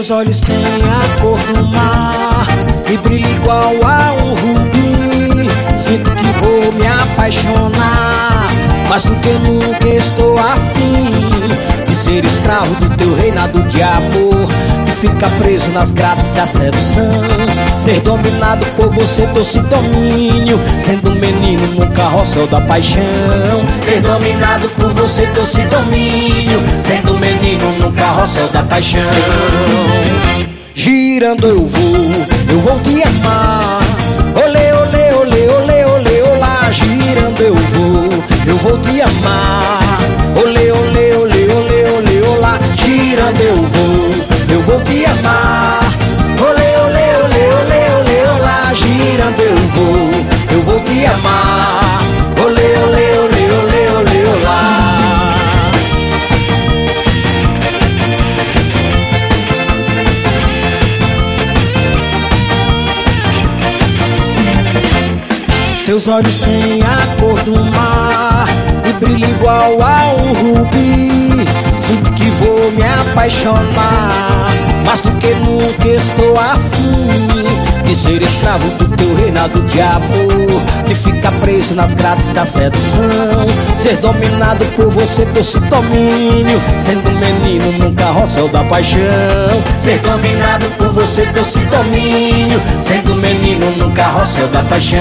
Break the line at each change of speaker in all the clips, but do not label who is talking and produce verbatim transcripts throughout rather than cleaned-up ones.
Teus olhos têm a cor do mar e brilha igual a um rubi. Sinto que vou me apaixonar, mas do que nunca estou afim de ser escravo do teu reinado de amor, de ficar preso nas grades da sedução, ser dominado por você, doce domínio, sendo um menino no carrossel da paixão. Ser dominado por você, doce domínio, sendo um menino no carrossel da paixão. Girando eu vou, eu vou te amar. Olê, olê, olê, olê, olê, olá. Girando eu vou, eu vou te amar. Olê, olê, olê, olê, olê, olá. Girando eu vou, eu vou te amar. Olê, olê, olê, olê, olê, olá. Girando eu vou, eu vou te amar. Olê, olê, olê, olê, olê, olá. Teus olhos têm a cor do mar e brilha igual a um rubi. Sinto que vou me apaixonar, mas do que nunca estou afim de ser escravo do teu reinado de amor, de ficar preso nas grades da sedução, ser dominado por você, doce domínio, sendo um menino num carrossel da paixão. Ser dominado por você, doce domínio, sendo um menino num carrossel da paixão.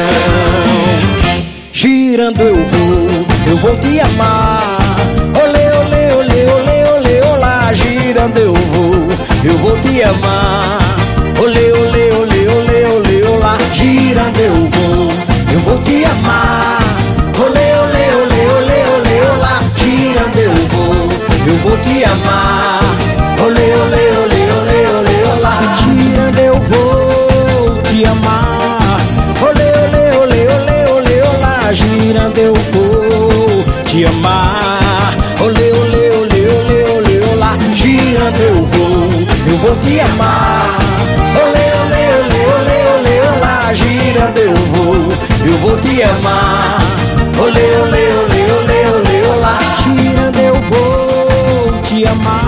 Girando eu vou, eu vou te amar. Olê, olê, olê, olê, olê, olá. Girando eu vou, eu vou te amar. Olê, olê, olê, olê, olê, olá. Girando eu vou, eu vou te amar. Olê, olê, olê, olê, olê, olá. Girando eu vou, eu vou te amar. Olê, olê, olê, olê, olê, olá. Girando eu vou te amar. Olê, olê, olê, olê, olê, olá. Girando eu vou te amar. Olê, olê, olê, olê, olê, olá. Girando eu vou, eu vou te amar. Olê, olê, olê, olê, olê, olá. Girando eu vou, eu vou te amar. Olê, olê, olê, olê, olê, olá. Girando eu vou te amar.